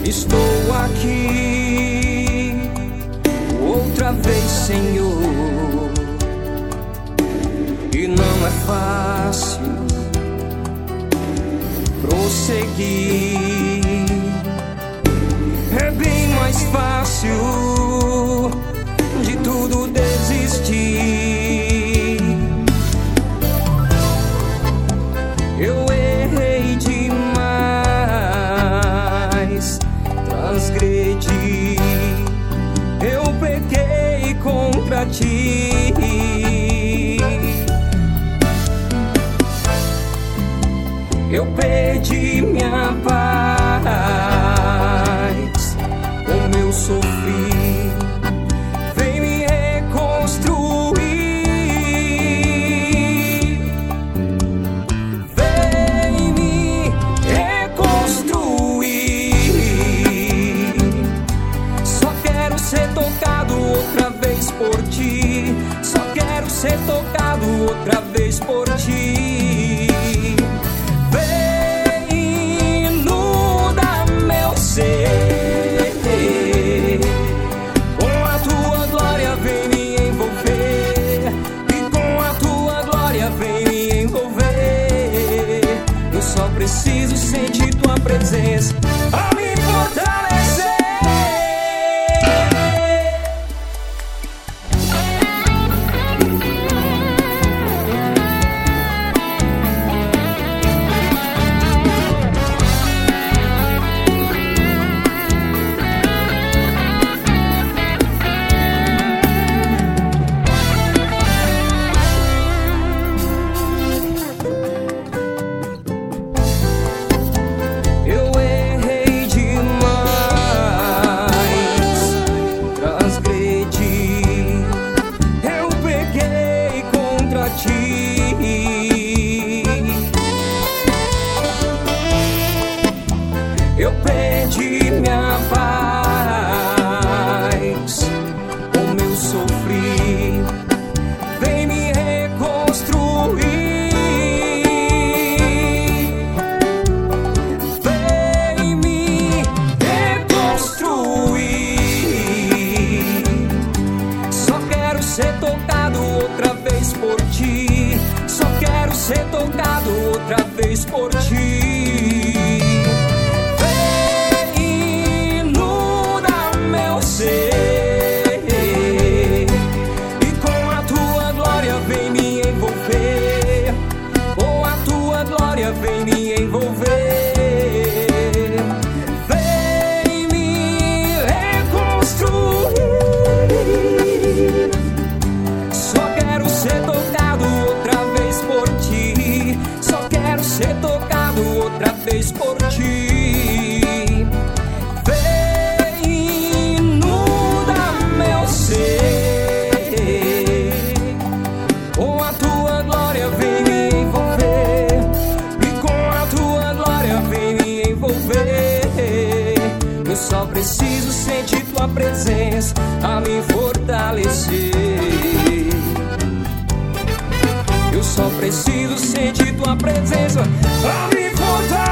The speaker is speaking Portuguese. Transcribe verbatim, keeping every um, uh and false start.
Estou aqui outra vez, Senhor, e não é fácil prosseguir. É bem mais fácil de tudo desistir. Eu errei demais, transgredi, eu pequei contra ti. Eu perdi minha paz, como eu sofri, vem me reconstruir, vem me reconstruir. Só quero ser tocado outra vez por ti, só quero ser tocado outra vez por ti. Com a tua glória vem me envolver, e com a tua glória vem me envolver. Eu só preciso sentir tua presença a me fortalecer. Eu perdi minha paz, como eu sofri, vem me reconstruir, vem me reconstruir. Só quero ser tocado outra vez por ti, só quero ser tocado outra vez por ti. Vem me envolver, vem me reconstruir. Só quero ser tocado outra vez por ti, só quero ser tocado outra vez por ti. Vem, inunda meu ser, com a tua glória vem me envolver, eu só preciso sentir tua presença a me fortalecer. Eu só preciso sentir tua presença a me fortalecer.